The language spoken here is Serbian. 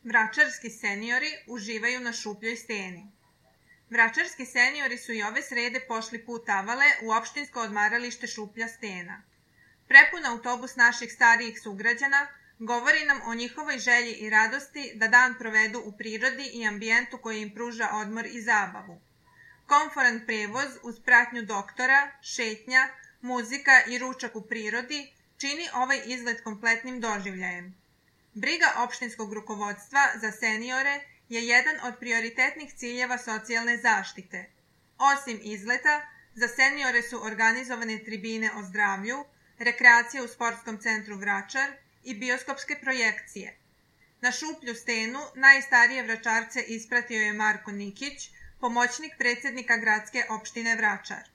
Vračarski seniori uživaju na Šupljoj steni. Vračarski seniori su i ove srede pošli put Avale u opštinsko odmaralište Šuplja stena. Prepun autobus naših starijih sugrađana govori nam o njihovoj želji i radosti da dan provedu u prirodi i ambijentu koji im pruža odmor i zabavu. Komforan prevoz uz pratnju doktora, šetnja, muzika i ručak u prirodi čini ovaj izlet kompletnim doživljajem. Briga opštinskog rukovodstva za seniore je jedan od prioritetnih ciljeva socijalne zaštite. Osim izleta, za seniore su organizovane tribine o zdravlju, rekreacije u sportskom centru Vračar i bioskopske projekcije. Na Šuplju stenu najstarije Vračarce ispratio je Marko Nikić, pomoćnik predsednika gradske opštine Vračar.